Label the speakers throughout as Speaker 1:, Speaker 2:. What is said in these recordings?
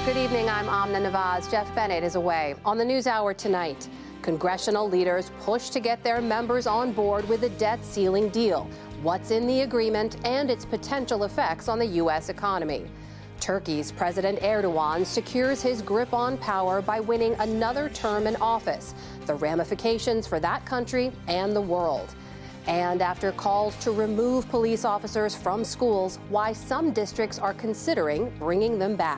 Speaker 1: Good evening, I'm Amna Nawaz. Jeff Bennett is away. On the NewsHour tonight, congressional leaders push to get their members on board with a debt ceiling deal. What's in the agreement and its potential effects on the U.S. economy. Turkey's President Erdogan secures his grip on power by winning another term in office. The ramifications for that country and the world. And after calls to remove police officers from schools, why some districts are considering bringing them back.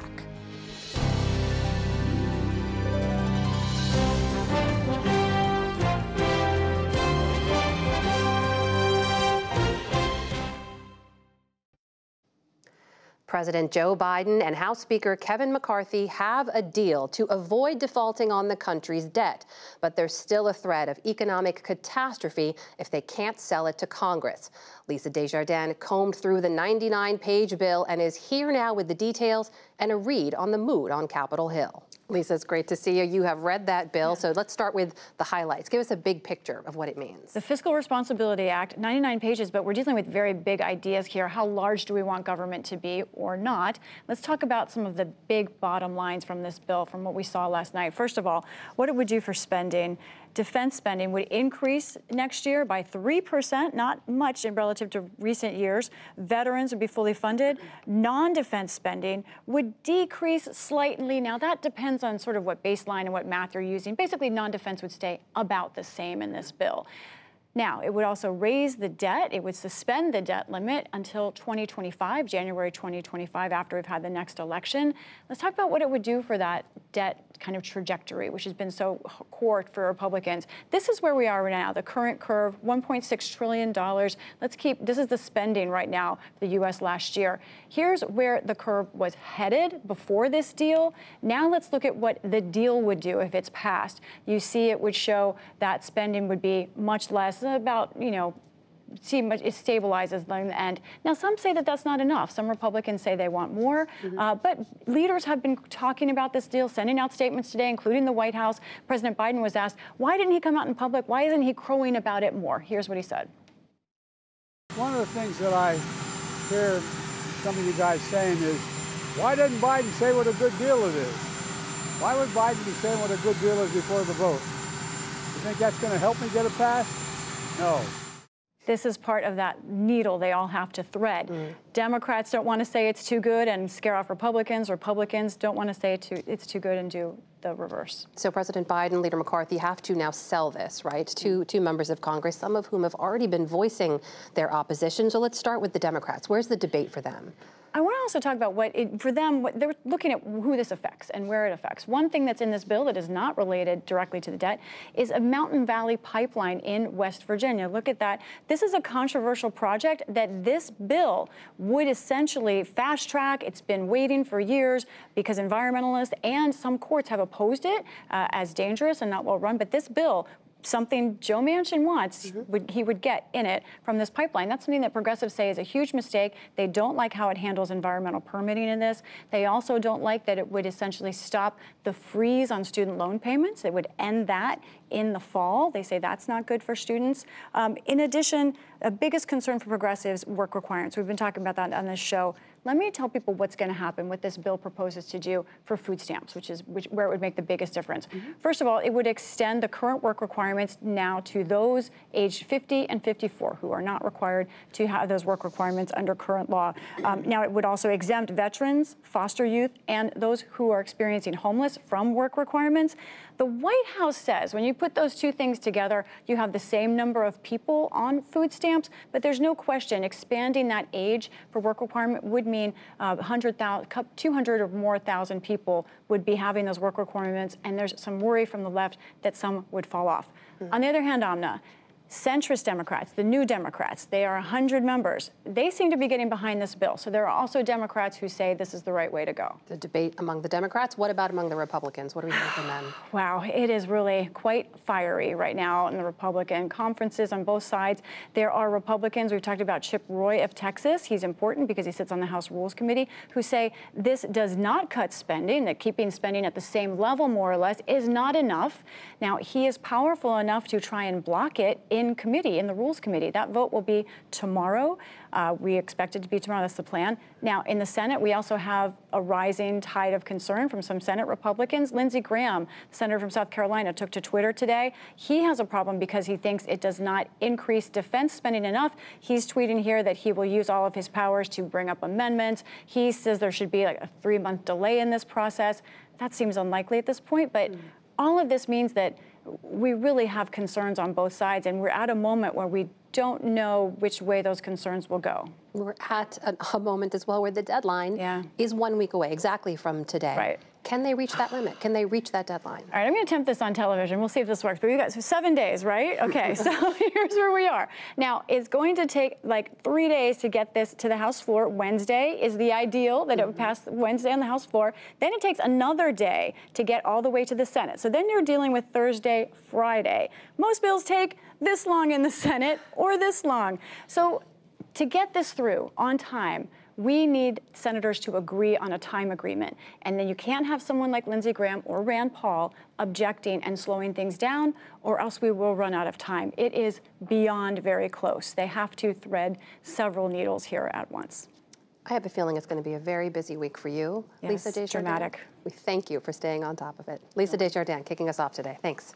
Speaker 1: President Joe Biden and House Speaker Kevin McCarthy have a deal to avoid defaulting on the country's debt, but there's still a threat of economic catastrophe if they can't sell it to Congress. Lisa Desjardins combed through the 99-page bill and is here now with the details and a read on the mood on Capitol Hill. Lisa, it's great to see you. You have read that bill, so let's start with the highlights. Give us a big picture of what it means.
Speaker 2: The Fiscal Responsibility Act, 99 pages, but we're dealing with very big ideas here. How large do we want government to be or not? Let's talk about some of the big bottom lines from this bill, from what we saw last night. First of all, what it would do for spending. Defense spending would increase next year by 3%, not much in relative to recent years. Veterans would be fully funded. Non-defense spending would decrease slightly. Now, that depends on sort of what baseline and what math you're using. Basically, non-defense would stay about the same in this bill. Now, it would also raise the debt. It would suspend the debt limit until 2025, January 2025, after we've had the next election. Let's talk about what it would do for that debt kind of trajectory, which has been so core for Republicans. This is where we are right now, the current curve, $1.6 trillion. This is the spending right now for the U.S. last year. Here's where the curve was headed before this deal. Now let's look at what the deal would do if it's passed. You see it would show that spending would be much less, about, it stabilizes in the end. Now, some say that that's not enough. Some Republicans say they want more. But leaders have been talking about this deal, sending out statements today, including the White House. President Biden was asked, why didn't he come out in public? Why isn't he crowing about it more? Here's what he said.
Speaker 3: One of the things that I hear some of you guys saying is, why doesn't Biden say what a good deal it is? Why would Biden be saying what a good deal is before the vote? You think that's going to help me get it passed? No.
Speaker 2: This is part of that needle they all have to thread. Democrats don't want to say it's too good and scare off Republicans. Republicans don't want to say it's too good and do the reverse.
Speaker 1: So President Biden, Leader McCarthy have to now sell this, right, to members of Congress, some of whom have already been voicing their opposition. So let's start with the Democrats. Where's the debate for them?
Speaker 2: I want to also talk about what they're looking at who this affects and where it affects. One thing that's in this bill that is not related directly to the debt is a Mountain Valley pipeline in West Virginia. Look at that. This is a controversial project that this bill would essentially fast track. It's been waiting for years because environmentalists and some courts have opposed it as dangerous and not well run. But this bill, something Joe Manchin wants, he would get in it from this pipeline. That's something that progressives say is a huge mistake. They don't like how it handles environmental permitting in this. They also don't like that it would essentially stop the freeze on student loan payments. It would end that in the fall. They say that's not good for students. In addition, the biggest concern for progressives, work requirements. We've been talking about that on this show. Let me tell people what's going to happen, what this bill proposes to do for food stamps, where it would make the biggest difference. First of all, it would extend the current work requirements now to those aged 50 and 54 who are not required to have those work requirements under current law. Now, it would also exempt veterans, foster youth, and those who are experiencing homeless from work requirements. The White House says when you put those two things together, you have the same number of people on food stamps, but there's no question expanding that age for work requirement would mean 200 or more thousand people would be having those work requirements, and there's some worry from the left that some would fall off. On the other hand, Amna, centrist Democrats, the New Democrats, they are 100 members. They seem to be getting behind this bill. So there are also Democrats who say this is the right way to go.
Speaker 1: The debate among the Democrats. What about among the Republicans? What do we hear from them?
Speaker 2: Wow, it is really quite fiery right now in the Republican conferences on both sides. There are Republicans, we've talked about Chip Roy of Texas. He's important because he sits on the House Rules Committee, who say this does not cut spending, that keeping spending at the same level, more or less, is not enough. Now, he is powerful enough to try and block it in committee, in the Rules Committee. That vote will be tomorrow. We expect it to be tomorrow. That's the plan. Now, in the Senate, we also have a rising tide of concern from some Senate Republicans. Lindsey Graham, senator from South Carolina, took to Twitter today. He has a problem because he thinks it does not increase defense spending enough. He's tweeting here that he will use all of his powers to bring up amendments. He says there should be like a 3-month delay in this process. That seems unlikely at this point, but all of this means that we really have concerns on both sides, and we're at a moment where we don't know which way those concerns will go.
Speaker 1: We're at a moment as well where the deadline is 1 week away, exactly from today.
Speaker 2: Right.
Speaker 1: Can they reach that limit? Can they reach that deadline?
Speaker 2: All right, I'm going to attempt this on television. We'll see if this works. But you guys, 7 days, right? Okay, so here's where we are. Now, it's going to take like 3 days to get this to the House floor. Wednesday is the ideal, that it would pass Wednesday on the House floor. Then it takes another day to get all the way to the Senate. So then you're dealing with Thursday, Friday. Most bills take this long in the Senate or this long. So to get this through on time, we need senators to agree on a time agreement. And then you can't have someone like Lindsey Graham or Rand Paul objecting and slowing things down, or else we will run out of time. It is beyond very close. They have to thread several needles here at once.
Speaker 1: I have a feeling it's going to be a very busy week for you,
Speaker 2: yes,
Speaker 1: Lisa Desjardins.
Speaker 2: Dramatic.
Speaker 1: We thank you for staying on top of it. Lisa Desjardins kicking us off today. Thanks.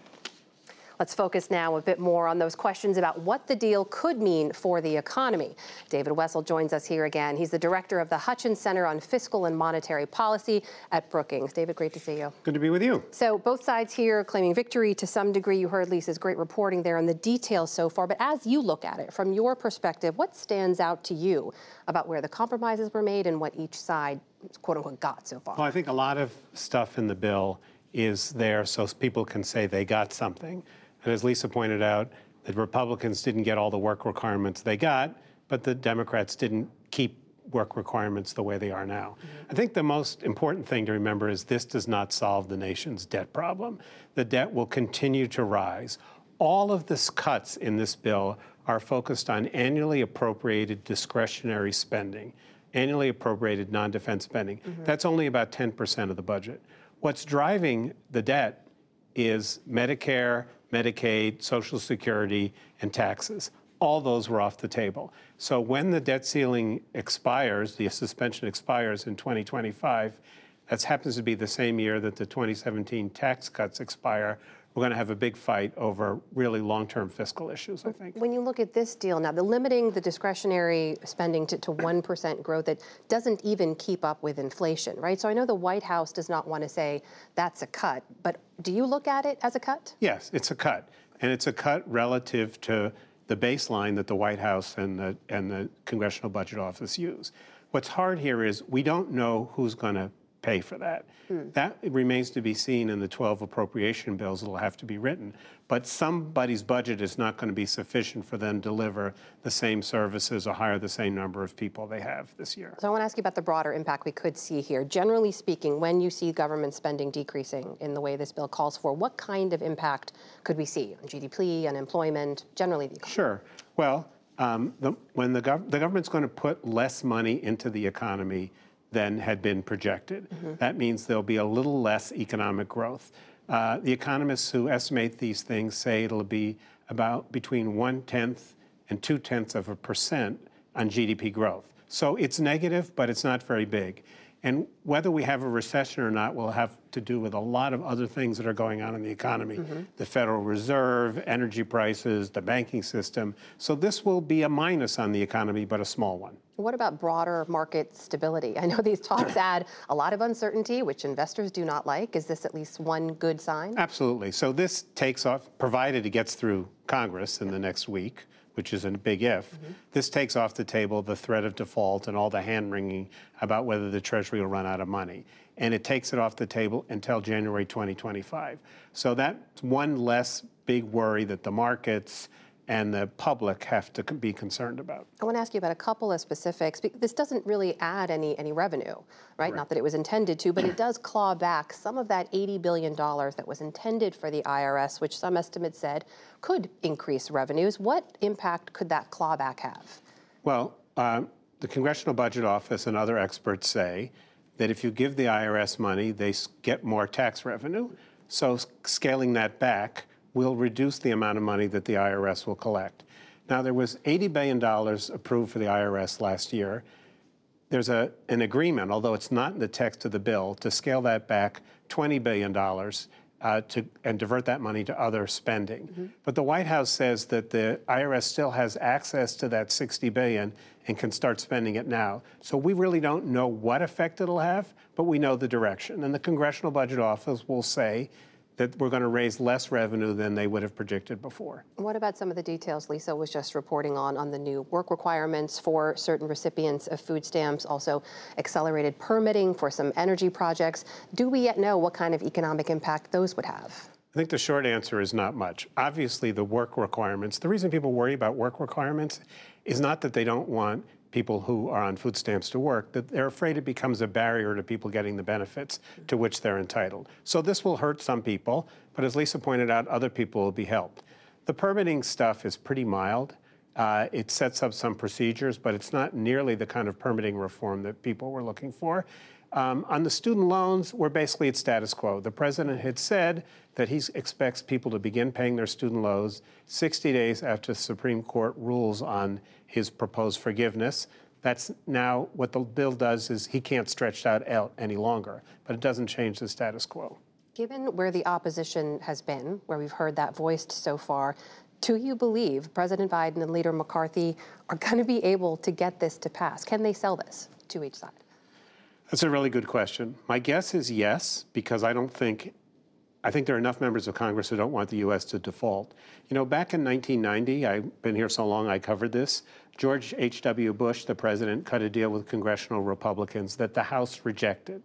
Speaker 1: Let's focus now a bit more on those questions about what the deal could mean for the economy. David Wessel joins us here again. He's the director of the Hutchins Center on Fiscal and Monetary Policy at Brookings. David, great to see you.
Speaker 4: Good to be with you.
Speaker 1: So both sides here claiming victory to some degree. You heard Lisa's great reporting there on the details so far. But as you look at it from your perspective, what stands out to you about where the compromises were made and what each side, quote unquote, got so far?
Speaker 4: Well, I think a lot of stuff in the bill is there so people can say they got something. And as Lisa pointed out, the Republicans didn't get all the work requirements they got, but the Democrats didn't keep work requirements the way they are now. I think the most important thing to remember is this does not solve the nation's debt problem. The debt will continue to rise. All of the cuts in this bill are focused on annually appropriated discretionary spending, annually appropriated non-defense spending. That's only about 10% of the budget. What's driving the debt is Medicare, Medicaid, Social Security, and taxes. All those were off the table. So when the debt ceiling expires, the suspension expires in 2025, that happens to be the same year that the 2017 tax cuts expire, we're going to have a big fight over really long-term fiscal issues, I think.
Speaker 1: When you look at this deal now, the limiting the discretionary spending to 1% growth, it doesn't even keep up with inflation, right? So I know the White House does not want to say that's a cut, but do you look at it as a cut?
Speaker 4: Yes, it's a cut. And it's a cut relative to the baseline that the White House and the Congressional Budget Office use. What's hard here is we don't know who's going to pay for that. That remains to be seen in the 12 appropriation bills that will have to be written. But somebody's budget is not going to be sufficient for them to deliver the same services or hire the same number of people they have this year.
Speaker 1: So I want to ask you about the broader impact we could see here. Generally speaking, when you see government spending decreasing in the way this bill calls for, what kind of impact could we see on GDP, unemployment, generally the economy?
Speaker 4: Sure. Well, when the government's going to put less money into the economy than had been projected. That means there'll be a little less economic growth. The economists who estimate these things say it'll be about between 1/10 and 0.2% on GDP growth. So it's negative, but it's not very big. And whether we have a recession or not will have to do with a lot of other things that are going on in the economy. The Federal Reserve, energy prices, the banking system. So this will be a minus on the economy, but a small one.
Speaker 1: What about broader market stability? I know these talks add a lot of uncertainty, which investors do not like. Is this at least one good sign?
Speaker 4: Absolutely. So this takes off, provided it gets through Congress in the next week, which is a big if, this takes off the table the threat of default and all the hand-wringing about whether the Treasury will run out of money. And it takes it off the table until January 2025. So that's one less big worry that the markets and the public have to be concerned about.
Speaker 1: I want to ask you about a couple of specifics. This doesn't really add any revenue, right? Not that it was intended to, but it does claw back some of that $80 billion that was intended for the IRS, which some estimates said could increase revenues. What impact could that clawback have?
Speaker 4: Well, the Congressional Budget Office and other experts say that if you give the IRS money, they get more tax revenue. So scaling that back will reduce the amount of money that the IRS will collect. Now, there was $80 billion approved for the IRS last year. There's an agreement, although it's not in the text of the bill, to scale that back $20 billion and divert that money to other spending. But the White House says that the IRS still has access to that $60 billion and can start spending it now. So we really don't know what effect it'll have, but we know the direction. And the Congressional Budget Office will say that we're going to raise less revenue than they would have predicted before.
Speaker 1: What about some of the details Lisa was just reporting on the new work requirements for certain recipients of food stamps, also accelerated permitting for some energy projects? Do we yet know what kind of economic impact those would have?
Speaker 4: I think the short answer is not much. Obviously, the work requirements, the reason people worry about work requirements is not that they don't want people who are on food stamps to work, that they're afraid it becomes a barrier to people getting the benefits to which they're entitled. So this will hurt some people, but as Lisa pointed out, other people will be helped. The permitting stuff is pretty mild. It sets up some procedures, but it's not nearly the kind of permitting reform that people were looking for. On the student loans, we're basically at status quo. The president had said that he expects people to begin paying their student loans 60 days after the Supreme Court rules on his proposed forgiveness. That's now what the bill does is he can't stretch that out any longer, but it doesn't change the status quo.
Speaker 1: Given where the opposition has been, where we've heard that voiced so far, do you believe President Biden and Leader McCarthy are going to be able to get this to pass? Can they sell this to each side?
Speaker 4: That's a really good question. My guess is yes, because I think there are enough members of Congress who don't want the U.S. to default. You know, back in 1990, I've been here so long I covered this, George H.W. Bush, the president, cut a deal with congressional Republicans that the House rejected.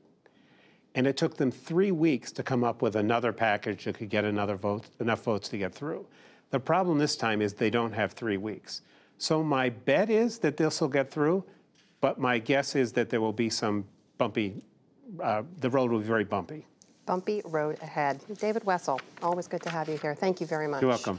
Speaker 4: And it took them 3 weeks to come up with another package that could get enough votes to get through. The problem this time is they don't have 3 weeks. So my bet is that this will get through, but my guess is that there will be some bumpy, the road will be very bumpy.
Speaker 1: Bumpy road ahead. David Wessel, always good to have you here. Thank you very much.
Speaker 4: You're welcome.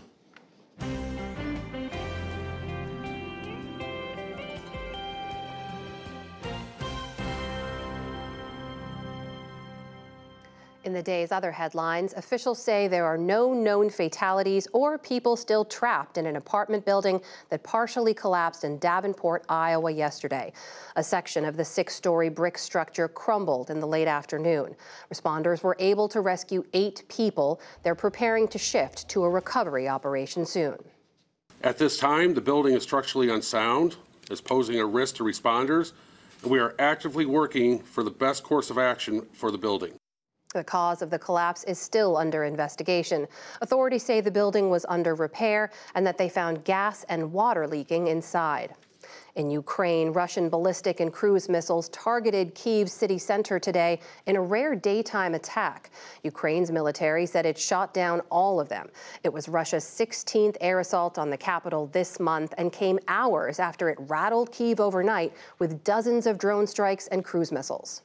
Speaker 1: In the day's other headlines, officials say there are no known fatalities or people still trapped in an apartment building that partially collapsed in Davenport, Iowa yesterday. A section of the 6-story brick structure crumbled in the late afternoon. Responders were able to rescue 8 people. They're preparing to shift to a recovery operation soon.
Speaker 5: At this time, the building is structurally unsound, is posing a risk to responders, and we are actively working for the best course of action for the building.
Speaker 1: The cause of the collapse is still under investigation. Authorities say the building was under repair and that they found gas and water leaking inside. In Ukraine, Russian ballistic and cruise missiles targeted Kyiv's city center today in a rare daytime attack. Ukraine's military said it shot down all of them. It was Russia's 16th air assault on the capital this month and came hours after it rattled Kyiv overnight with dozens of drone strikes and cruise missiles.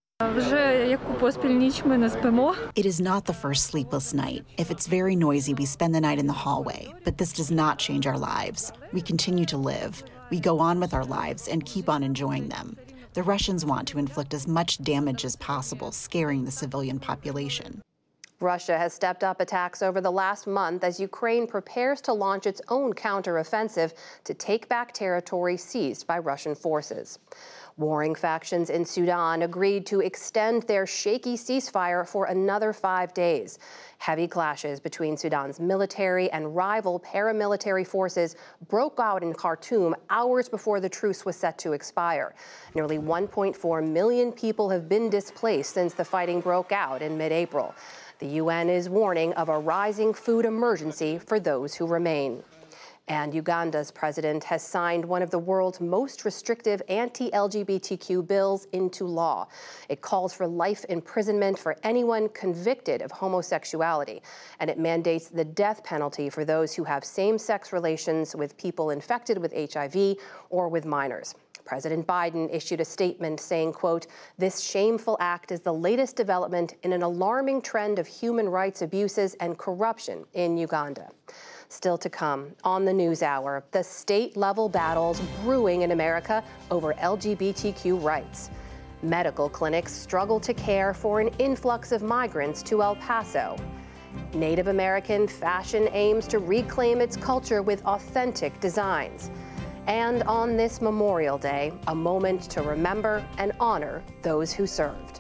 Speaker 6: It is not the first sleepless night. If it's very noisy, we spend the night in the hallway. But this does not change our lives. We continue to live. We go on with our lives and keep on enjoying them. The Russians want to inflict as much damage as possible, scaring the civilian population.
Speaker 1: Russia has stepped up attacks over the last month as Ukraine prepares to launch its own counteroffensive to take back territory seized by Russian forces. Warring factions in Sudan agreed to extend their shaky ceasefire for another 5 days. Heavy clashes between Sudan's military and rival paramilitary forces broke out in Khartoum hours before the truce was set to expire. Nearly 1.4 million people have been displaced since the fighting broke out in mid-April. The UN is warning of a rising food emergency for those who remain. And Uganda's president has signed one of the world's most restrictive anti-LGBTQ bills into law. It calls for life imprisonment for anyone convicted of homosexuality, and it mandates the death penalty for those who have same-sex relations with people infected with HIV or with minors. President Biden issued a statement saying, quote, "This shameful act is the latest development in an alarming trend of human rights abuses and corruption in Uganda." Still to come on the NewsHour, the state-level battles brewing in America over LGBTQ rights. Medical clinics struggle to care for an influx of migrants to El Paso. Native American fashion aims to reclaim its culture with authentic designs. And on this Memorial Day, a moment to remember and honor those who served.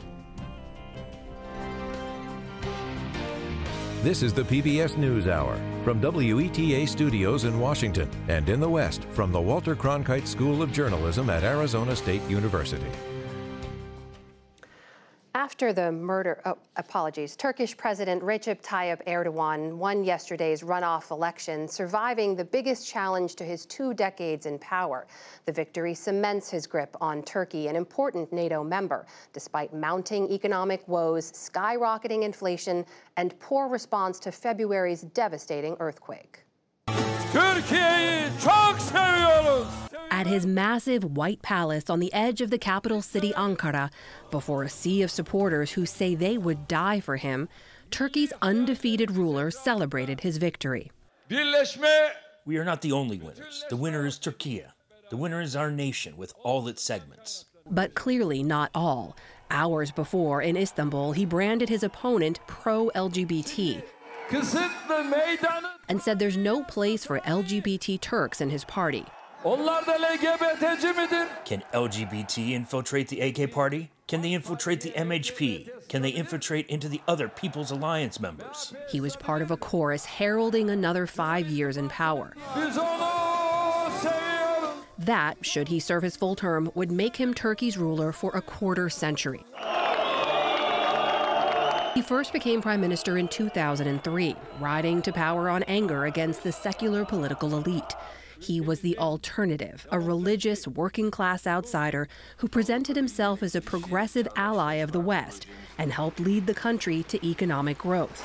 Speaker 7: This is the PBS NewsHour from WETA Studios in Washington and in the West from the Walter Cronkite School of Journalism at Arizona State University.
Speaker 1: After the murder, Turkish President Recep Tayyip Erdogan won yesterday's runoff election, surviving the biggest challenge to his 2 decades in power. The victory cements his grip on Turkey, an important NATO member, despite mounting economic woes, skyrocketing inflation, and poor response to February's devastating earthquake.
Speaker 8: Türkiye'yi çok seviyoruz.
Speaker 1: At his massive white palace on the edge of the capital city Ankara, before a sea of supporters who say they would die for him, Turkey's undefeated ruler celebrated his victory.
Speaker 8: We are not the only winners. The winner is Turkey. The winner is our nation with all its segments.
Speaker 1: But clearly not all. Hours before, in Istanbul, he branded his opponent pro-LGBT and said there's no place for LGBT Turks in his party.
Speaker 8: Can LGBT infiltrate the AK party? Can they infiltrate the MHP? Can they infiltrate into the other People's Alliance members?
Speaker 1: He was part of a chorus heralding another 5 years in power. That, should he serve his full term, would make him Turkey's ruler for a quarter century. He first became prime minister in 2003, riding to power on anger against the secular political elite. He was the alternative, a religious, working-class outsider who presented himself as a progressive ally of the West and helped lead the country to economic growth.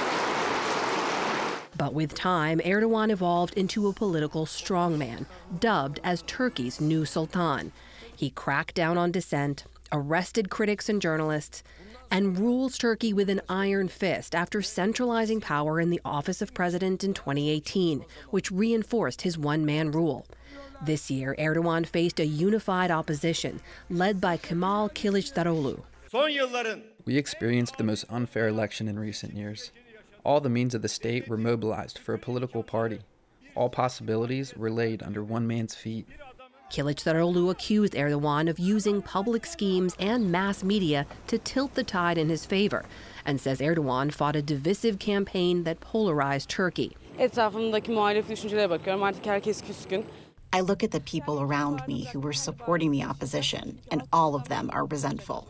Speaker 1: But with time, Erdogan evolved into a political strongman, dubbed as Turkey's new sultan. He cracked down on dissent, arrested critics and journalists, and rules Turkey with an iron fist after centralizing power in the office of president in 2018, which reinforced his one-man rule. This year, Erdogan faced a unified opposition led by Kemal Kılıçdaroğlu.
Speaker 9: We experienced the most unfair election in recent years. All the means of the state were mobilized for a political party. All possibilities were laid under one man's feet.
Speaker 1: Kılıçdaroğlu accused Erdogan of using public schemes and mass media to tilt the tide in his favor, and says Erdogan fought a divisive campaign that polarized Turkey.
Speaker 10: I
Speaker 6: look at the people around me who were supporting the opposition, and all of them are resentful.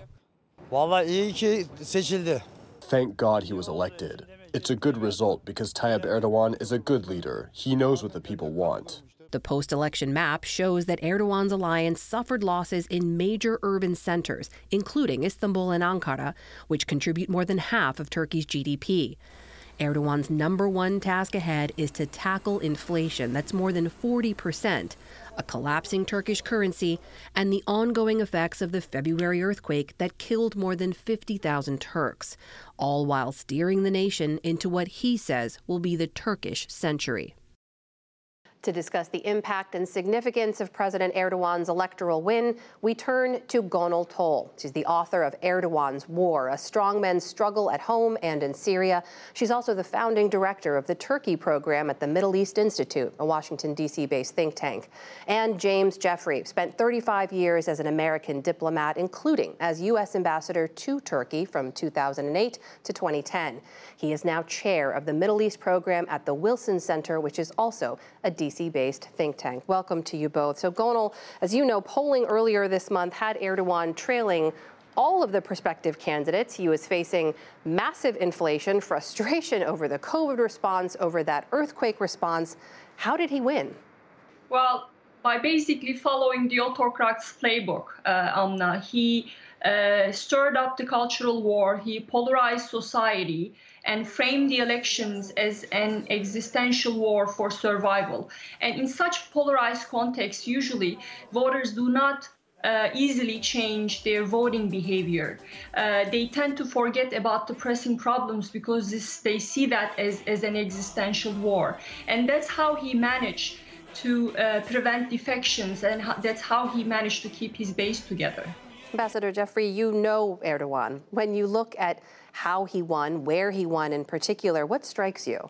Speaker 11: Thank God he was elected. It's a good result because Tayyip Erdogan is a good leader. He knows what the people want.
Speaker 1: The post-election map shows that Erdogan's alliance suffered losses in major urban centers, including Istanbul and Ankara, which contribute more than half of Turkey's GDP. Erdogan's number one task ahead is to tackle inflation that's more than 40%, a collapsing Turkish currency, and the ongoing effects of the February earthquake that killed more than 50,000 Turks, all while steering the nation into what he says will be the Turkish century. To discuss the impact and significance of President Erdogan's electoral win, we turn to Gonul Tol. She's the author of Erdogan's War, a strongman's struggle at home and in Syria. She's also the founding director of the Turkey program at the Middle East Institute, a Washington, D.C.-based think tank. And James Jeffrey spent 35 years as an American diplomat, including as U.S. ambassador to Turkey from 2008 to 2010. He is now chair of the Middle East program at the Wilson Center, which is also a DC-based think tank. Welcome to you both. So Gonul, as you know, polling earlier this month had Erdogan trailing all of the prospective candidates. He was facing massive inflation, frustration over the COVID response, over that earthquake response. How did he win?
Speaker 12: Well, by basically following the autocrat's playbook, Amna. He stirred up the cultural war, he polarized society, and framed the elections as an existential war for survival. And in such polarized context, usually voters do not easily change their voting behavior. They tend to forget about the pressing problems because they see that as an existential war. And that's how he managed to prevent defections, and that's how he managed to keep his base together.
Speaker 1: Ambassador Jeffrey, you know Erdogan. When you look at how he won, where he won in particular, what strikes you?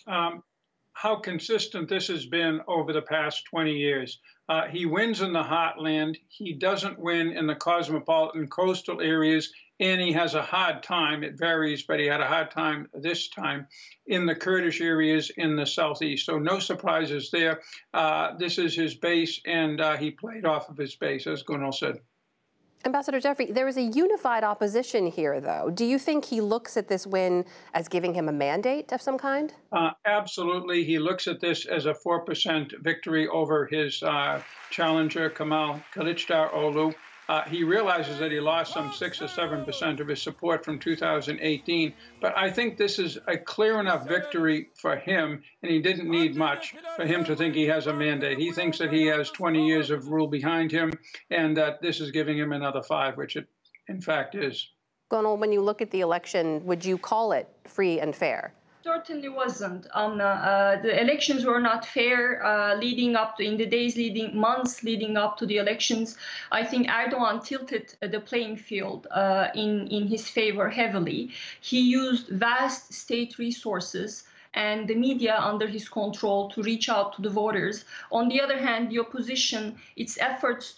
Speaker 10: How consistent this has been over the past 20 years. He wins in the heartland. He doesn't win in the cosmopolitan coastal areas, and he has a hard time. It varies, but he had a hard time this time in the Kurdish areas in the southeast. So no surprises there. This is his base, and he played off of his base, as Gunal said.
Speaker 1: Ambassador Jeffrey, there is a unified opposition here, though. Do you think he looks at this win as giving him a mandate of some kind?
Speaker 10: Absolutely. He looks at this as a 4% victory over his challenger, Kemal Kılıçdaroğlu. He realizes that he lost some 6 or 7% of his support from 2018. But I think this is a clear enough victory for him, and he didn't need much for him to think he has a mandate. He thinks that he has 20 years of rule behind him, and that this is giving him another 5, which it in fact is.
Speaker 1: Gunal, when you look at the election, would you call it free and fair?
Speaker 12: Certainly wasn't. The elections were not fair in the days months leading up to the elections. I think Erdogan tilted the playing field in his favor heavily. He used vast state resources and the media under his control to reach out to the voters. On the other hand, the opposition, its efforts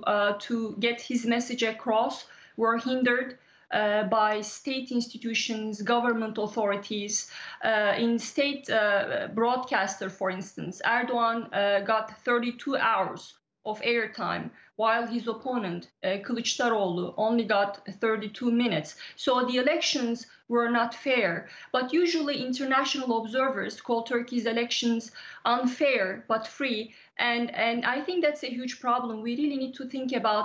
Speaker 12: to get his message across were hindered by state institutions, government authorities. In state broadcaster, for instance, Erdogan got 32 hours of airtime, while his opponent, Kılıçdaroğlu, only got 32 minutes. So the elections were not fair. But usually international observers call Turkey's elections unfair but free. And I think that's a huge problem. We really need to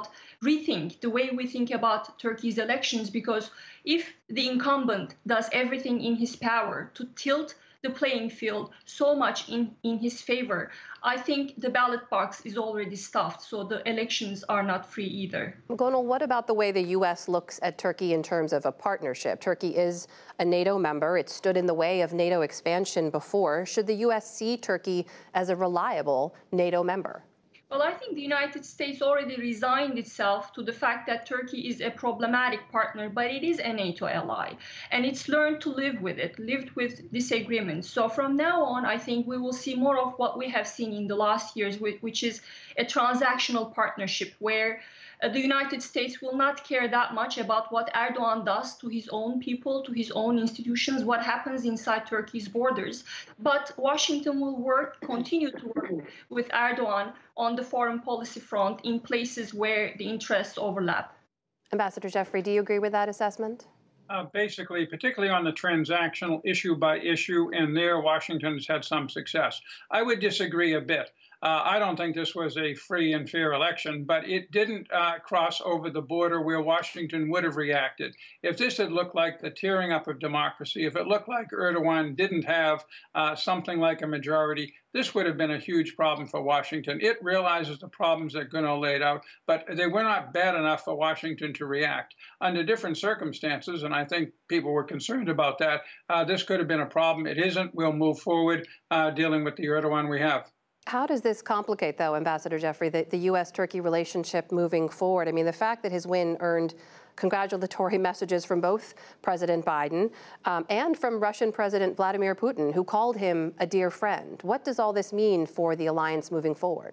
Speaker 12: rethink the way we think about Turkey's elections, because if the incumbent does everything in his power to tilt the playing field so much in his favor, I think the ballot box is already stuffed, so the elections are not free either.
Speaker 1: Gunal, what about the way the U.S. looks at Turkey in terms of a partnership? Turkey is a NATO member. It stood in the way of NATO expansion before. Should the U.S. see Turkey as a reliable NATO member?
Speaker 12: Well, I think the United States already resigned itself to the fact that Turkey is a problematic partner, but it is a NATO ally. And it's learned to live with it, lived with disagreements. So from now on, I think we will see more of what we have seen in the last years, which is a transactional partnership where the United States will not care that much about what Erdogan does to his own people, to his own institutions, what happens inside Turkey's borders. But Washington will continue to work with Erdogan on the foreign policy front in places where the interests overlap.
Speaker 1: Ambassador Jeffrey, do you agree with that assessment?
Speaker 10: Basically, particularly on the transactional issue by issue, and there Washington has had some success. I would disagree a bit. I don't think this was a free and fair election, but it didn't cross over the border where Washington would have reacted. If this had looked like the tearing up of democracy, if it looked like Erdogan didn't have something like a majority, this would have been a huge problem for Washington. It realizes the problems that Gunal laid out, but they were not bad enough for Washington to react. Under different circumstances, and I think people were concerned about that, this could have been a problem. It isn't. We'll move forward dealing with the Erdogan we have.
Speaker 1: How does this complicate, though, Ambassador Jeffrey, the U.S.-Turkey relationship moving forward? I mean, the fact that his win earned congratulatory messages from both President Biden and from Russian President Vladimir Putin, who called him a dear friend. What does all this mean for the alliance moving forward?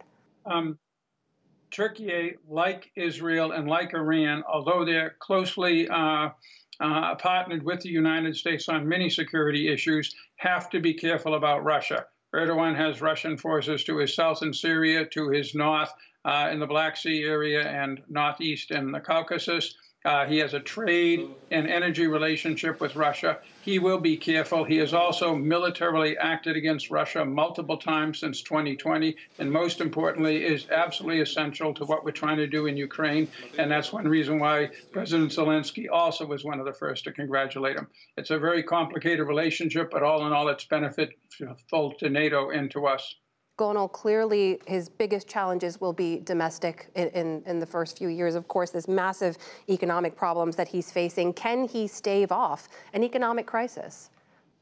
Speaker 10: Turkey, like Israel and like Iran, although they're closely partnered with the United States on many security issues, have to be careful about Russia. Erdogan has Russian forces to his south in Syria, to his north in the Black Sea area, and northeast in the Caucasus. He has a trade and energy relationship with Russia. He will be careful. He has also militarily acted against Russia multiple times since 2020, and most importantly is absolutely essential to what we're trying to do in Ukraine. And that's one reason why President Zelensky also was one of the first to congratulate him. It's a very complicated relationship, but all in all, it's beneficial to NATO and to us.
Speaker 1: Gunal, clearly his biggest challenges will be domestic in the first few years. Of course, there's massive economic problems that he's facing. Can he stave off an economic crisis?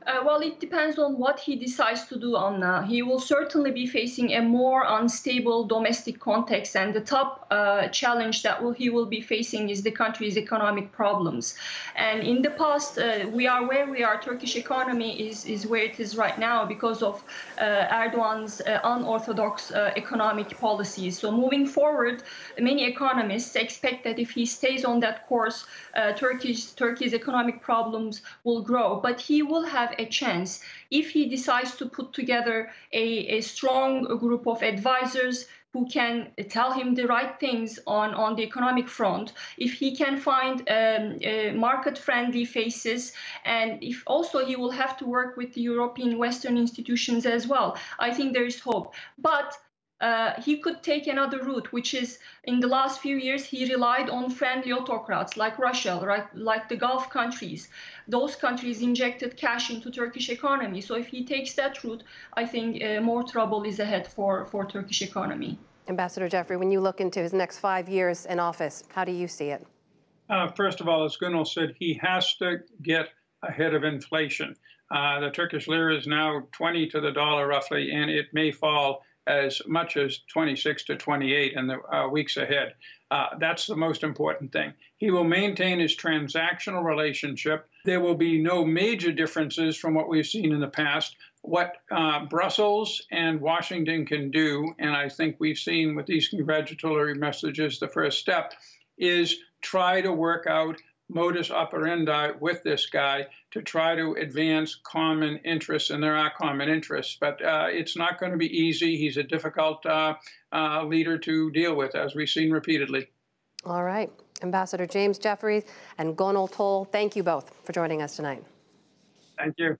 Speaker 12: Well, it depends on what he decides to do, Anna. He will certainly be facing a more unstable domestic context, and the top challenge that he will be facing is the country's economic problems. And in the past, we are where we are. Turkish economy is where it is right now because of Erdogan's unorthodox economic policies. So moving forward, many economists expect that if he stays on that course, Turkey's economic problems will grow. But he will have a chance if he decides to put together a strong group of advisors who can tell him the right things on the economic front, if he can find market-friendly faces, and if also he will have to work with the European Western institutions as well. I think there is hope. But he could take another route, which is in the last few years, he relied on friendly autocrats like Russia, right, like the Gulf countries. Those countries injected cash into Turkish economy. So if he takes that route, I think more trouble is ahead for Turkish economy.
Speaker 1: Ambassador Jeffrey, when you look into his next 5 years in office, how do you see it?
Speaker 10: First of all, as Gunal said, he has to get ahead of inflation. The Turkish lira is now 20 to the dollar roughly, and it may fall as much as 26 to 28 in the weeks ahead. That's the most important thing. He will maintain his transactional relationship. There will be no major differences from what we've seen in the past. What Brussels and Washington can do, and I think we've seen with these congratulatory messages, the first step, is try to work out modus operandi with this guy to try to advance common interests, and there are common interests, but it's not going to be easy. He's a difficult leader to deal with, as we've seen repeatedly.
Speaker 1: All right. Ambassador James Jeffries and Gunal Tol, thank you both for joining us tonight.
Speaker 10: Thank you.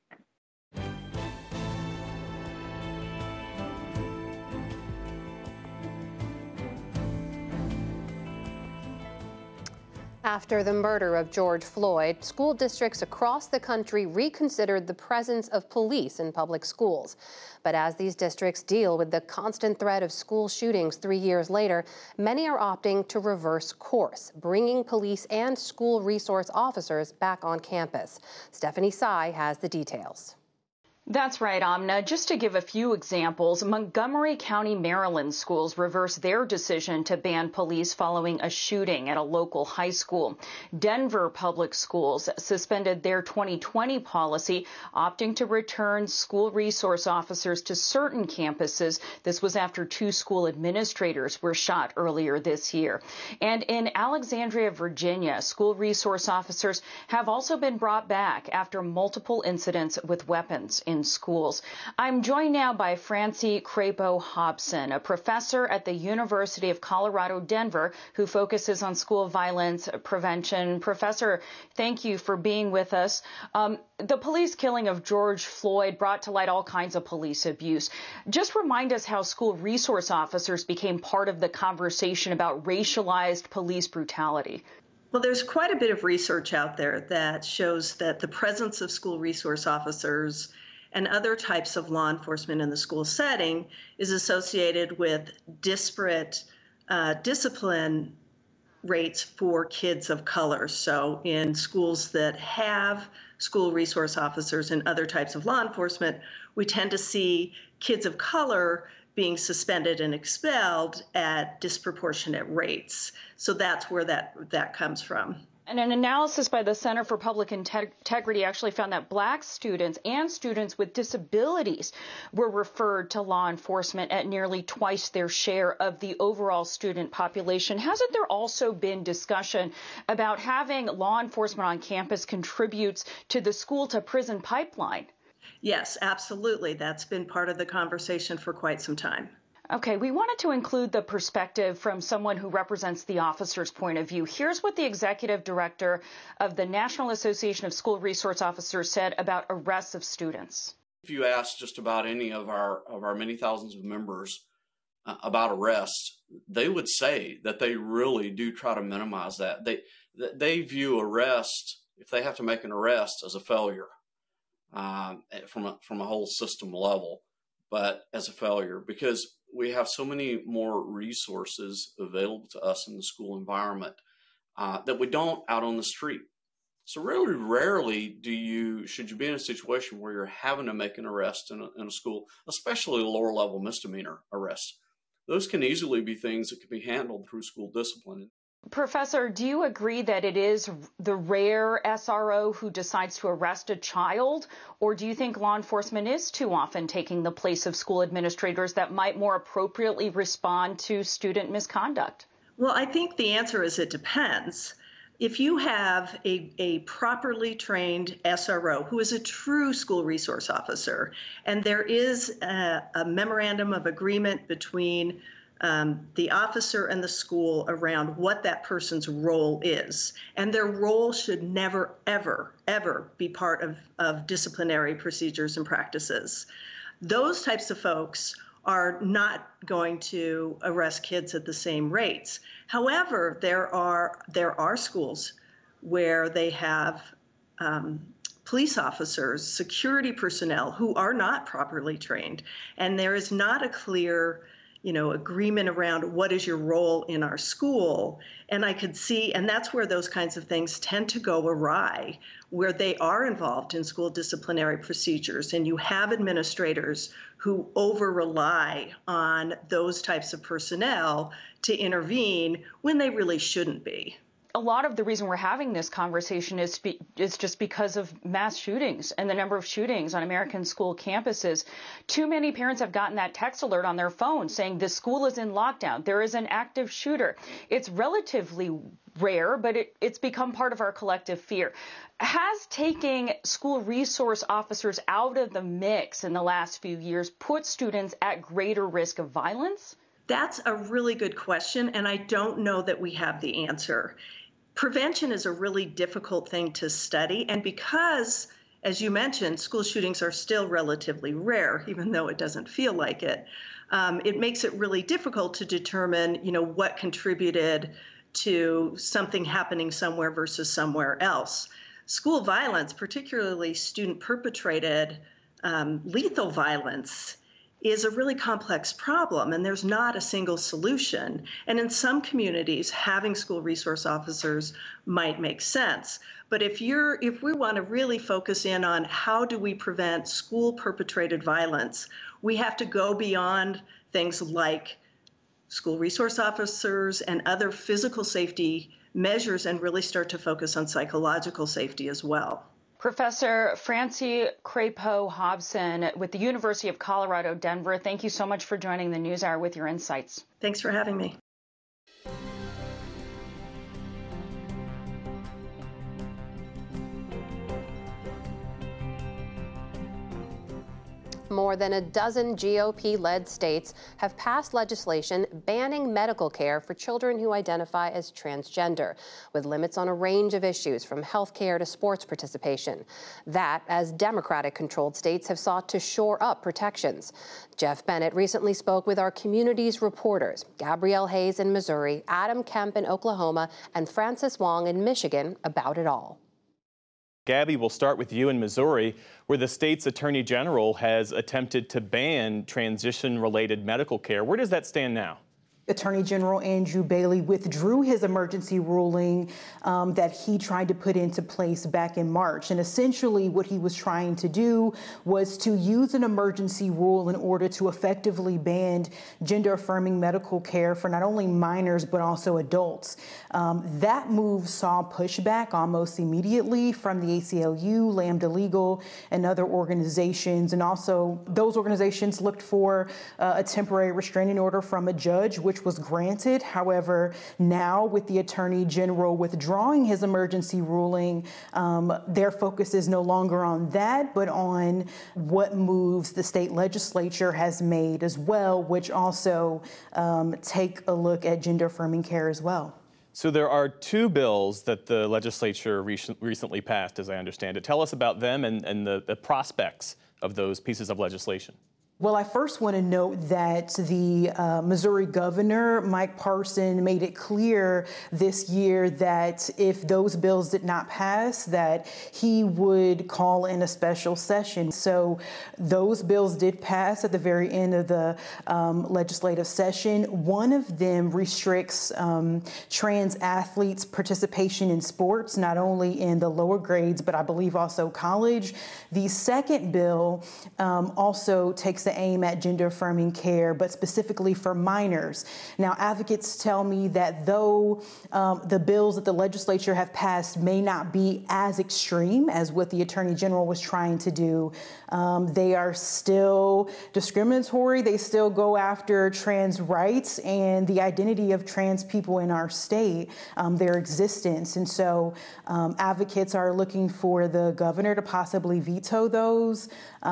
Speaker 1: After the murder of George Floyd, school districts across the country reconsidered the presence of police in public schools. But as these districts deal with the constant threat of school shootings 3 years later, many are opting to reverse course, bringing police and school resource officers back on campus. Stephanie Tsai has the details.
Speaker 13: That's right, Amna. Just to give a few examples, Montgomery County, Maryland schools reversed their decision to ban police following a shooting at a local high school. Denver public schools suspended their 2020 policy, opting to return school resource officers to certain campuses. This was after 2 school administrators were shot earlier this year. And in Alexandria, Virginia, school resource officers have also been brought back after multiple incidents with weapons in schools. I'm joined now by Francie Crapo Hobson, a professor at the University of Colorado, Denver, who focuses on school violence prevention. Professor, thank you for being with us. The police killing of George Floyd brought to light all kinds of police abuse. Just remind us how school resource officers became part of the conversation about racialized police brutality.
Speaker 14: Well, there's quite a bit of research out there that shows that the presence of school resource officers and other types of law enforcement in the school setting is associated with disparate discipline rates for kids of color. So in schools that have school resource officers and other types of law enforcement, we tend to see kids of color being suspended and expelled at disproportionate rates. So that's where that comes from.
Speaker 13: And an analysis by the Center for Public Integrity actually found that Black students and students with disabilities were referred to law enforcement at nearly twice their share of the overall student population. Hasn't there also been discussion about having law enforcement on campus contributes to the school-to-prison pipeline?
Speaker 14: Yes, absolutely. That's been part of the conversation for quite some time.
Speaker 13: Okay, we wanted to include the perspective from someone who represents the officer's point of view. Here's what the executive director of the National Association of School Resource Officers said about arrests of students.
Speaker 15: If you ask just about any of our many thousands of members about arrests, they would say that they really do try to minimize that. They view arrest, if they have to make an arrest, as a failure from a whole system level, but as a failure because we have so many more resources available to us in the school environment that we don't out on the street. So really rarely should you be in a situation where you're having to make an arrest in a school, especially a lower level misdemeanor arrest. Those can easily be things that can be handled through school discipline.
Speaker 13: Professor, do you agree that it is the rare SRO who decides to arrest a child, or do you think law enforcement is too often taking the place of school administrators that might more appropriately respond to student misconduct?
Speaker 14: Well, I think the answer is it depends. If you have a properly trained SRO who is a true school resource officer, and there is a memorandum of agreement between the officer and the school around what that person's role is, and their role should never, ever, ever be part of disciplinary procedures and practices. Those types of folks are not going to arrest kids at the same rates. However, there are schools where they have police officers, security personnel who are not properly trained, and there is not a clear agreement around what is your role in our school. And I could see, and that's where those kinds of things tend to go awry, where they are involved in school disciplinary procedures, and you have administrators who over-rely on those types of personnel to intervene when they really shouldn't be.
Speaker 13: A lot of the reason we're having this conversation is just because of mass shootings and the number of shootings on American school campuses. Too many parents have gotten that text alert on their phone saying the school is in lockdown. There is an active shooter. It's relatively rare, but it's become part of our collective fear. Has taking school resource officers out of the mix in the last few years put students at greater risk of violence?
Speaker 14: That's a really good question, and I don't know that we have the answer. Prevention is a really difficult thing to study, and because, as you mentioned, school shootings are still relatively rare, even though it doesn't feel like it, it makes it really difficult to determine, what contributed to something happening somewhere versus somewhere else. School violence, particularly student-perpetrated lethal violence, is a really complex problem, and there's not a single solution. And in some communities, having school resource officers might make sense. But if we want to really focus in on how do we prevent school-perpetrated violence, we have to go beyond things like school resource officers and other physical safety measures and really start to focus on psychological safety as well.
Speaker 13: Professor Francie Crapo-Hobson with the University of Colorado, Denver, thank you so much for joining the NewsHour with your insights.
Speaker 14: Thanks for having me.
Speaker 1: More than a dozen GOP-led states have passed legislation banning medical care for children who identify as transgender, with limits on a range of issues from health care to sports participation. That, as Democratic-controlled states have sought to shore up protections. Jeff Bennett recently spoke with our community's reporters, Gabrielle Hayes in Missouri, Adam Kemp in Oklahoma, and Francis Wong in Michigan, about it all.
Speaker 16: Gabby, we'll start with you in Missouri, where the state's attorney general has attempted to ban transition-related medical care. Where does that stand now?
Speaker 17: Attorney General Andrew Bailey withdrew his emergency ruling that he tried to put into place back in March. And essentially what he was trying to do was to use an emergency rule in order to effectively ban gender-affirming medical care for not only minors but also adults. That move saw pushback almost immediately from the ACLU, Lambda Legal, and other organizations. And also those organizations looked for a temporary restraining order from a judge, which was granted. However, now with the Attorney General withdrawing his emergency ruling, their focus is no longer on that, but on what moves the state legislature has made as well, which also take a look at gender-affirming care as well.
Speaker 16: So there are two bills that the legislature recently passed, as I understand it. Tell us about them and the prospects of those pieces of legislation.
Speaker 17: Well, I first want to note that the Missouri governor, Mike Parson, made it clear this year that if those bills did not pass, that he would call in a special session. So those bills did pass at the very end of the legislative session. One of them restricts trans athletes' participation in sports, not only in the lower grades, but I believe also college. The second bill also takes the aim at gender-affirming care, but specifically for minors. Now, advocates tell me that though the bills that the legislature have passed may not be as extreme as what the Attorney General was trying to do, they are still discriminatory. They still go after trans rights and the identity of trans people in our state, their existence. And so advocates are looking for the governor to possibly veto those,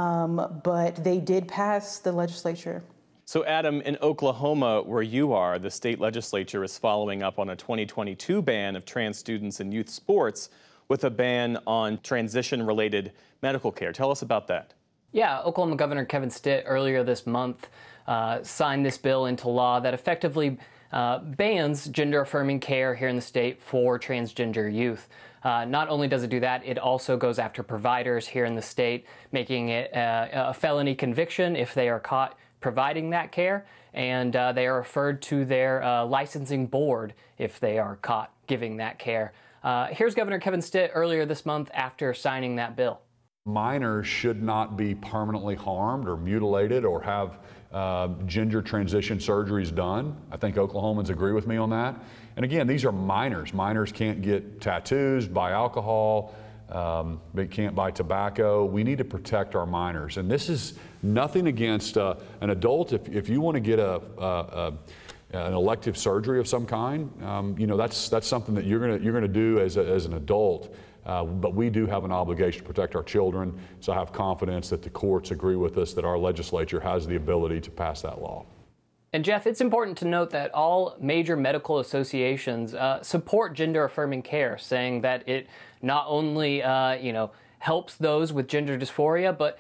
Speaker 17: but they did pass the legislature.
Speaker 16: So Adam, in Oklahoma, where you are, the state legislature is following up on a 2022 ban of trans students in youth sports with a ban on transition-related medical care. Tell us about that.
Speaker 18: Yeah, Oklahoma Governor Kevin Stitt earlier this month signed this bill into law that effectively bans gender-affirming care here in the state for transgender youth. Not only does it do that, it also goes after providers here in the state, making it a felony conviction if they are caught providing that care, and they are referred to their licensing board if they are caught giving that care. Here's Governor Kevin Stitt earlier this month after signing that bill.
Speaker 19: Minors should not be permanently harmed or mutilated or have gender transition surgeries done. I think Oklahomans agree with me on that. And again, these are minors. Minors can't get tattoos, buy alcohol, they can't buy tobacco. We need to protect our minors. And this is nothing against an adult. If you want to get an elective surgery of some kind, you know, that's something that you're gonna do as an adult. But we do have an obligation to protect our children, so I have confidence that the courts agree with us that our legislature has the ability to pass that law.
Speaker 18: And Jeff, it's important to note that all major medical associations support gender-affirming care, saying that it not only helps those with gender dysphoria, but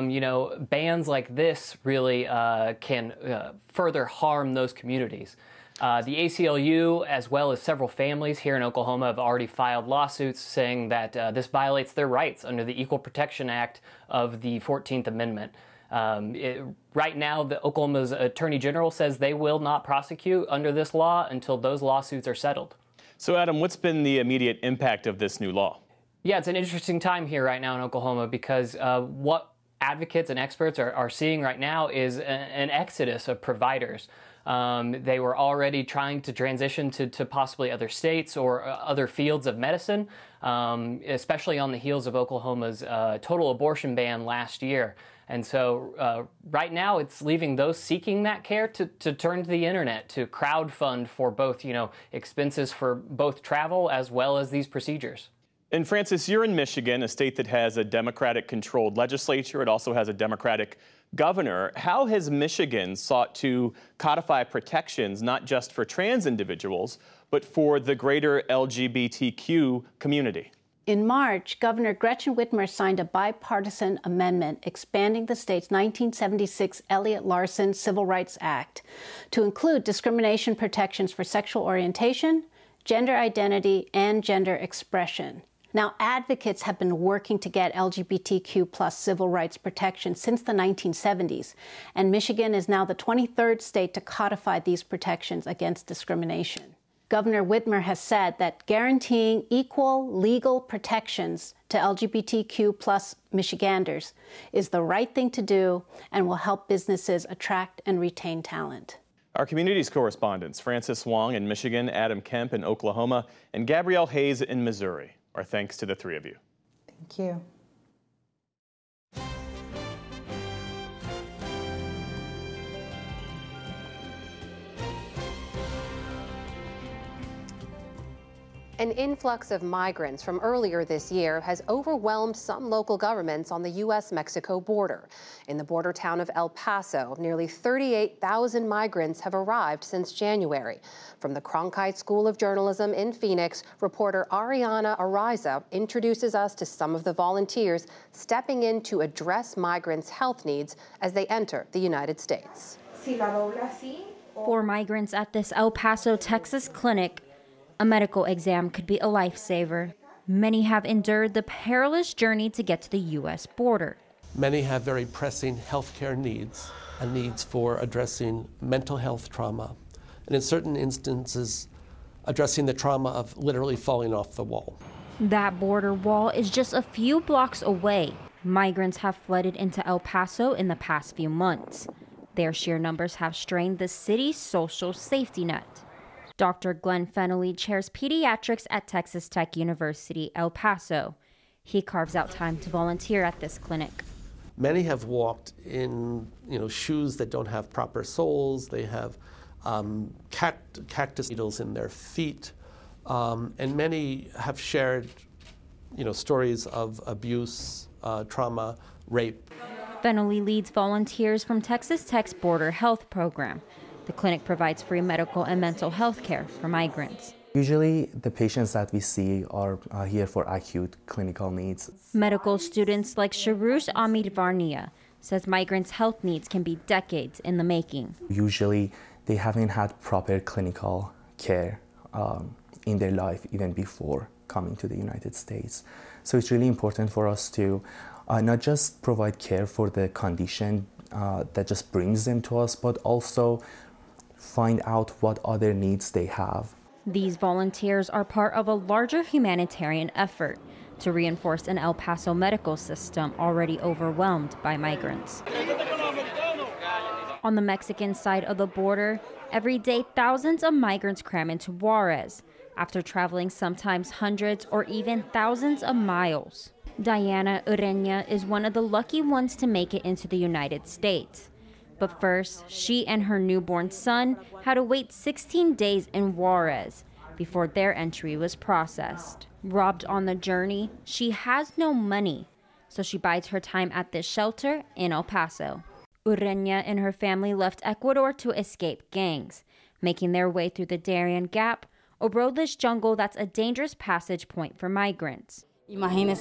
Speaker 18: bans like this really can further harm those communities. The ACLU, as well as several families here in Oklahoma, have already filed lawsuits saying that this violates their rights under the Equal Protection Act of the 14th Amendment. Right now, the Oklahoma's Attorney General says they will not prosecute under this law until those lawsuits are settled.
Speaker 16: So, Adam, what's been the immediate impact of this new law?
Speaker 18: Yeah, it's an interesting time here right now in Oklahoma because what advocates and experts are seeing right now is an exodus of providers. They were already trying to transition to possibly other states or other fields of medicine, especially on the heels of Oklahoma's total abortion ban last year. And so right now it's leaving those seeking that care to turn to the internet to crowdfund for both, expenses for both travel as well as these procedures.
Speaker 16: And Francis, you're in Michigan, a state that has a Democratic-controlled legislature. It also has a Democratic governor. How has Michigan sought to codify protections not just for trans individuals, but for the greater LGBTQ community?
Speaker 20: In March, Governor Gretchen Whitmer signed a bipartisan amendment expanding the state's 1976 Elliott Larson Civil Rights Act to include discrimination protections for sexual orientation, gender identity, and gender expression. Now, advocates have been working to get LGBTQ plus civil rights protection since the 1970s, and Michigan is now the 23rd state to codify these protections against discrimination. Governor Whitmer has said that guaranteeing equal legal protections to LGBTQ plus Michiganders is the right thing to do and will help businesses attract and retain talent.
Speaker 16: Our communities correspondents, Francis Wong in Michigan, Adam Kemp in Oklahoma, and Gabrielle Hayes in Missouri. Our thanks to the three of you.
Speaker 17: Thank you.
Speaker 1: An influx of migrants from earlier this year has overwhelmed some local governments on the U.S.-Mexico border. In the border town of El Paso, nearly 38,000 migrants have arrived since January. From the Cronkite School of Journalism in Phoenix, reporter Ariana Araiza introduces us to some of the volunteers stepping in to address migrants' health needs as they enter the United States.
Speaker 21: For migrants at this El Paso, Texas clinic, a medical exam could be a lifesaver. Many have endured the perilous journey to get to the U.S. border.
Speaker 22: Many have very pressing healthcare needs and needs for addressing mental health trauma, and in certain instances, addressing the trauma of literally falling off the wall.
Speaker 21: That border wall is just a few blocks away. Migrants have flooded into El Paso in the past few months. Their sheer numbers have strained the city's social safety net. Dr. Glenn Fennelly chairs pediatrics at Texas Tech University, El Paso. He carves out time to volunteer at this clinic.
Speaker 22: Many have walked in, shoes that don't have proper soles. They have cactus needles in their feet, and many have shared, stories of abuse, trauma, rape.
Speaker 21: Fennelly leads volunteers from Texas Tech's Border Health Program. The clinic provides free medical and mental health care for migrants.
Speaker 23: Usually, the patients that we see are here for acute clinical needs.
Speaker 21: Medical students like Sharush Amid Varnia says migrants' health needs can be decades in the making.
Speaker 23: Usually, they haven't had proper clinical care in their life even before coming to the United States. So it's really important for us to not just provide care for the condition that just brings them to us, but also find out what other needs they have.
Speaker 21: These volunteers are part of a larger humanitarian effort to reinforce an El Paso medical system already overwhelmed by migrants. On the Mexican side of the border, every day thousands of migrants cram into Juarez after traveling sometimes hundreds or even thousands of miles. Diana Ureña is one of the lucky ones to make it into the United States. But first, she and her newborn son had to wait 16 days in Juarez before their entry was processed. Robbed on the journey, she has no money, so she bides her time at this shelter in El Paso. Ureña and her family left Ecuador to escape gangs, making their way through the Darien Gap, a roadless jungle that's a dangerous passage point for migrants.
Speaker 24: Can you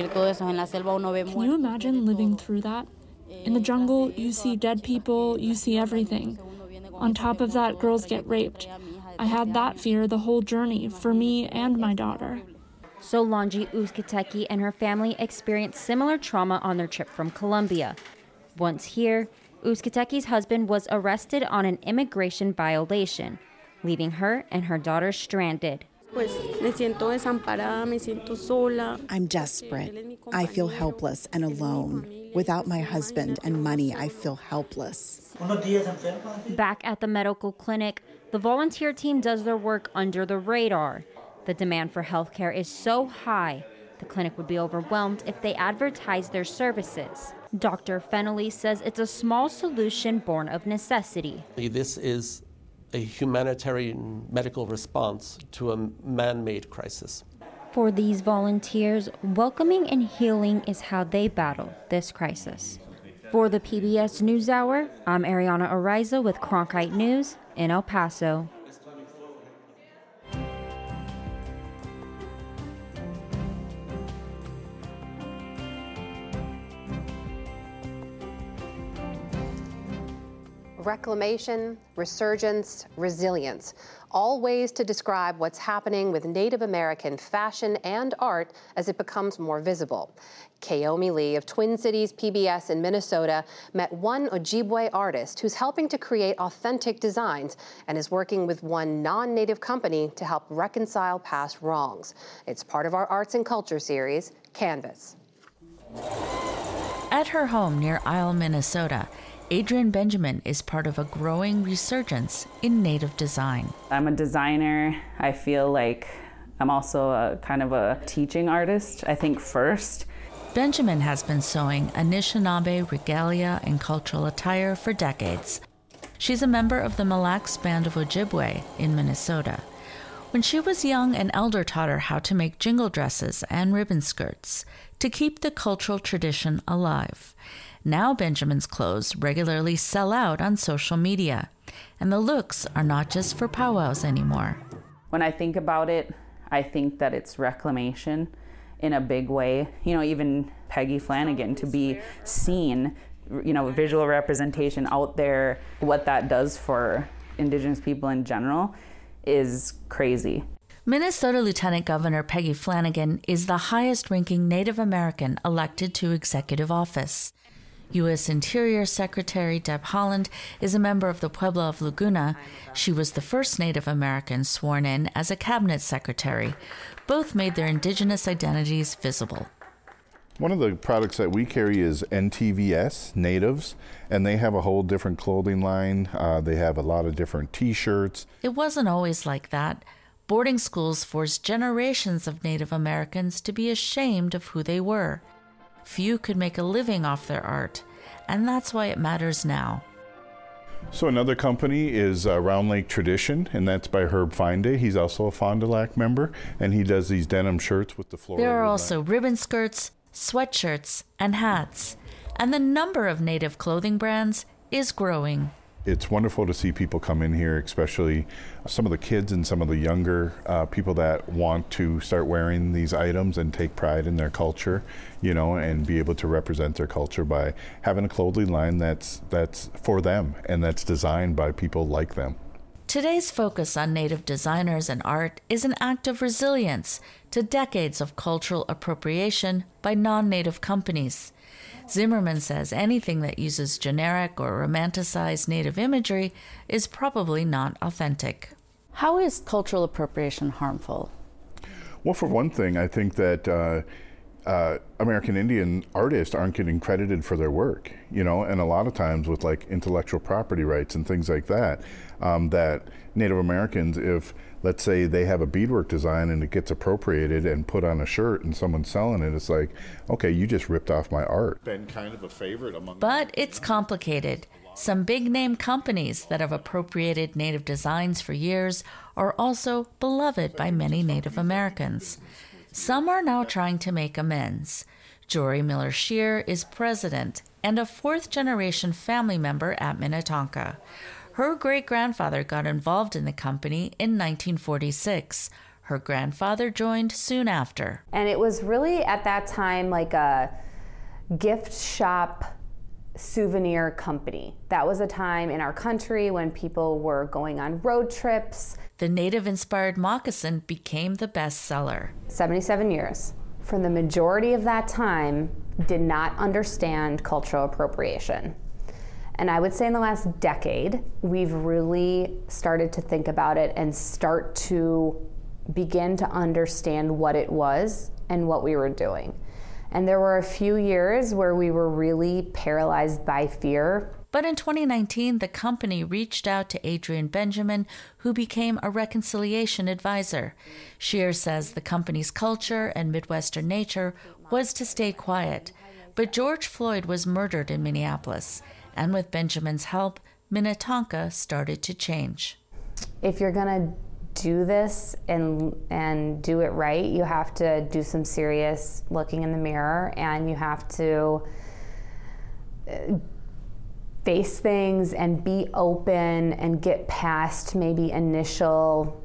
Speaker 24: imagine living through that? In the jungle, you see dead people, you see everything. On top of that, girls get raped. I had that fear the whole journey, for me and my daughter.
Speaker 21: Solange Uzcategui and her family experienced similar trauma on their trip from Colombia. Once here, Uzcategui's husband was arrested on an immigration violation, leaving her and her daughter stranded.
Speaker 6: I'm desperate. I feel helpless and alone. Without my husband and money, I feel helpless.
Speaker 21: Back at the medical clinic, the volunteer team does their work under the radar. The demand for healthcare is so high, the clinic would be overwhelmed if they advertised their services. Dr. Fennelly says it's a small solution born of necessity.
Speaker 22: This is a humanitarian medical response to a man-made crisis.
Speaker 21: For these volunteers, welcoming and healing is how they battle this crisis. For the PBS NewsHour, I'm Ariana Araiza with Cronkite News in El Paso.
Speaker 1: Reclamation, resurgence, resilience, all ways to describe what's happening with Native American fashion and art as it becomes more visible. Kaomi Lee of Twin Cities PBS in Minnesota met one Ojibwe artist who's helping to create authentic designs and is working with one non-Native company to help reconcile past wrongs. It's part of our Arts and Culture series, Canvas.
Speaker 25: At her home near Isle, Minnesota, Adrienne Benjamin is part of a growing resurgence in Native design.
Speaker 26: I'm a designer. I feel like I'm also a kind of a teaching artist, I think, first.
Speaker 25: Benjamin has been sewing Anishinaabe regalia and cultural attire for decades. She's a member of the Mille Lacs Band of Ojibwe in Minnesota. When she was young, an elder taught her how to make jingle dresses and ribbon skirts to keep the cultural tradition alive. Now Benjamin's clothes regularly sell out on social media, and the looks are not just for powwows anymore.
Speaker 26: When I think about it, I think that it's reclamation in a big way. You know, even Peggy Flanagan, to be seen, you know, visual representation out there, what that does for Indigenous people in general is crazy.
Speaker 25: Minnesota Lieutenant Governor Peggy Flanagan is the highest-ranking Native American elected to executive office. U.S. Interior Secretary Deb Haaland is a member of the Pueblo of Laguna. She was the first Native American sworn in as a cabinet secretary. Both made their indigenous identities visible.
Speaker 2: One of the products that we carry is NTVS, Natives, and they have a whole different clothing line. They have a lot of different T-shirts.
Speaker 25: It wasn't always like that. Boarding schools forced generations of Native Americans to be ashamed of who they were. Few could make a living off their art, and that's why it matters now.
Speaker 2: So another company is Round Lake Tradition, and that's by Herb Finde. He's also a Fond du Lac member, and he does these denim shirts with the floral.
Speaker 25: There are also ribbon skirts, sweatshirts, and hats, and the number of Native clothing brands is growing.
Speaker 2: It's wonderful to see people come in here, especially some of the kids and some of the younger people that want to start wearing these items and take pride in their culture, you know, and be able to represent their culture by having a clothing line that's for them and that's designed by people like them.
Speaker 25: Today's focus on Native designers and art is an act of resilience to decades of cultural appropriation by non-Native companies. Zimmerman says anything that uses generic or romanticized Native imagery is probably not authentic.
Speaker 26: How is cultural appropriation harmful?
Speaker 2: Well, for one thing, I think that American Indian artists aren't getting credited for their work, you know, and a lot of times with like intellectual property rights and things like that, that Native Americans, if let's say they have a beadwork design and it gets appropriated and put on a shirt and someone's selling it, it's like, okay, you just ripped off my art. Been kind of a favorite among.
Speaker 25: But it's complicated. Some big-name companies that have appropriated Native designs for years are also beloved by many Native Americans. Some are now trying to make amends. Jory Miller Scheer is president and a fourth-generation family member at Minnetonka. Her great-grandfather got involved in the company in 1946. Her grandfather joined soon after.
Speaker 3: And it was really at that time like a gift shop souvenir company. That was a time in our country when people were going on road trips.
Speaker 25: The Native-inspired moccasin became the bestseller.
Speaker 3: 77 years. For the majority of that time, did not understand cultural appropriation. And I would say in the last decade, we've really started to think about it and start to begin to understand what it was and what we were doing. And there were a few years where we were really paralyzed by fear.
Speaker 25: But in 2019, the company reached out to Adrian Benjamin, who became a reconciliation advisor. Scheer says the company's culture and Midwestern nature was to stay quiet. But George Floyd was murdered in Minneapolis. And with Benjamin's help, Minnetonka started to change.
Speaker 3: If you're going to do this and do it right, you have to do some serious looking in the mirror, and you have to face things and be open and get past maybe initial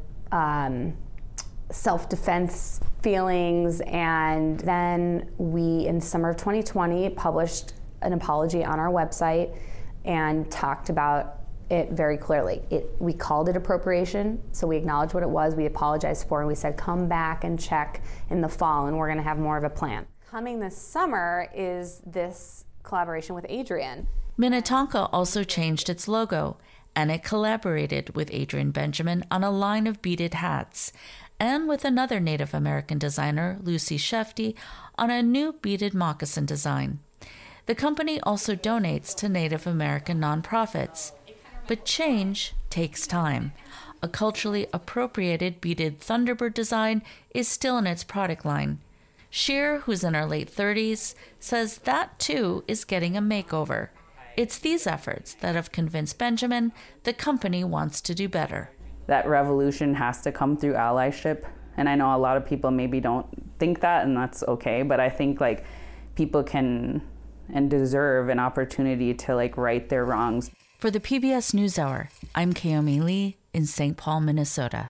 Speaker 3: self-defense feelings. And then we, in summer of 2020, published an apology on our website and talked about it very clearly. We called it appropriation, so we acknowledged what it was, we apologized for it, and we said come back and check in the fall and we're going to have more of a plan. Coming this summer is this collaboration with Adrian.
Speaker 25: Minnetonka also changed its logo, and it collaborated with Adrian Benjamin on a line of beaded hats, and with another Native American designer, Lucy Shefty, on a new beaded moccasin design. The company also donates to Native American nonprofits. But change takes time. A culturally appropriated beaded Thunderbird design is still in its product line. Scheer, who's in her late 30s, says that too is getting a makeover. It's these efforts that have convinced Benjamin the company wants to do better.
Speaker 26: that revolution has to come through allyship. And I know a lot of people maybe don't think that, and that's okay, but I think like people can and deserve an opportunity to like right their wrongs.
Speaker 25: For the PBS NewsHour, I'm Kayomi Lee in St. Paul, Minnesota.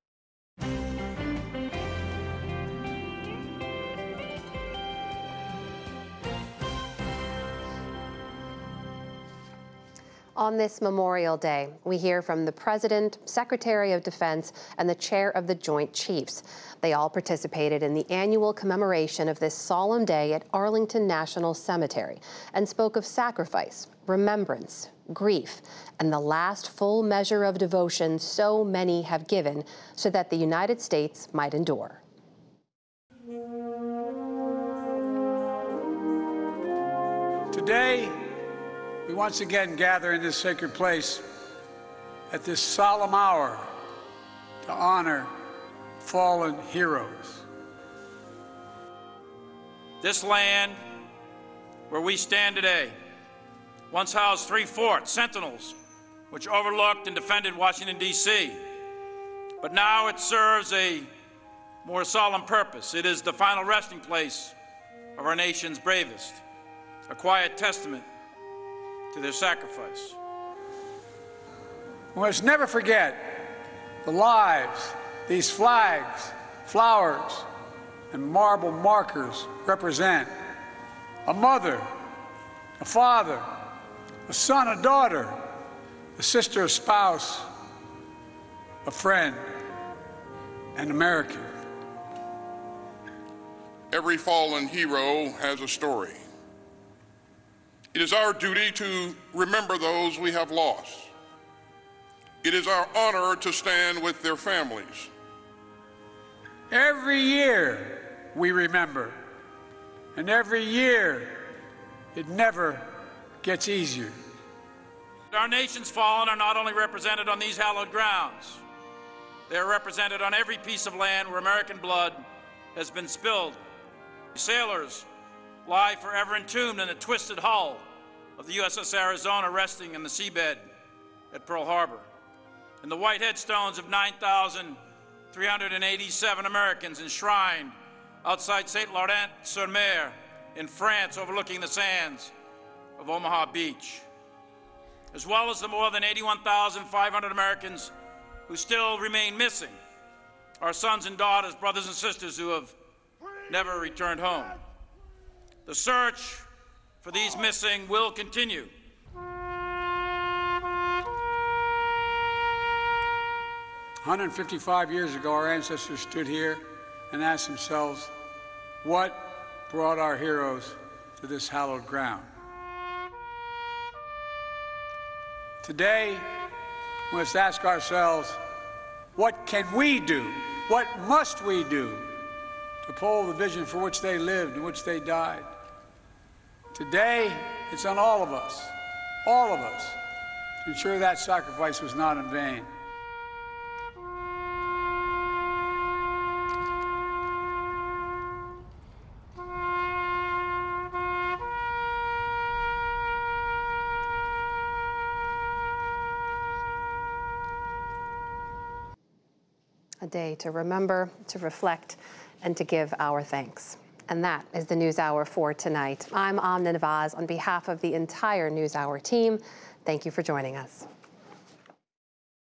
Speaker 1: On this Memorial Day, we hear from the President, Secretary of Defense, and the Chair of the Joint Chiefs. They all participated in the annual commemoration of this solemn day at Arlington National Cemetery and spoke of sacrifice, remembrance, grief, and the last full measure of devotion so many have given so that the United States might endure.
Speaker 4: Today, we once again gather in this sacred place at this solemn hour to honor fallen heroes.
Speaker 5: This land where we stand today once housed 3 forts, sentinels, which overlooked and defended Washington, D.C. But now it serves a more solemn purpose. It is the final resting place of our nation's bravest, a quiet testament to their sacrifice.
Speaker 4: We must never forget the lives these flags, flowers, and marble markers represent. A mother, a father, a son, a daughter, a sister, a spouse, a friend, an American.
Speaker 7: Every fallen hero has a story. It is our duty to remember those we have lost. It is our honor to stand with their families.
Speaker 4: Every year we remember, and every year it never gets easier.
Speaker 5: Our nation's fallen are not only represented on these hallowed grounds, they are represented on every piece of land where American blood has been spilled. Sailors lie forever entombed in the twisted hull of the USS Arizona resting in the seabed at Pearl Harbor. And the white headstones of 9,387 Americans enshrined outside Saint-Laurent-sur-Mer in France overlooking the sands of Omaha Beach, as well as the more than 81,500 Americans who still remain missing, our sons and daughters, brothers and sisters who have never returned home. The search for these missing will continue.
Speaker 4: 155 years ago, our ancestors stood here and asked themselves, what brought our heroes to this hallowed ground? Today, we must ask ourselves, what can we do? What must we do to uphold the vision for which they lived and which they died? Today, it's on all of us, to ensure that sacrifice was not in vain.
Speaker 1: A day to remember, to reflect, and to give our thanks. And that is the NewsHour for tonight. I'm Amna Nawaz on behalf of the entire NewsHour team. Thank you for joining us.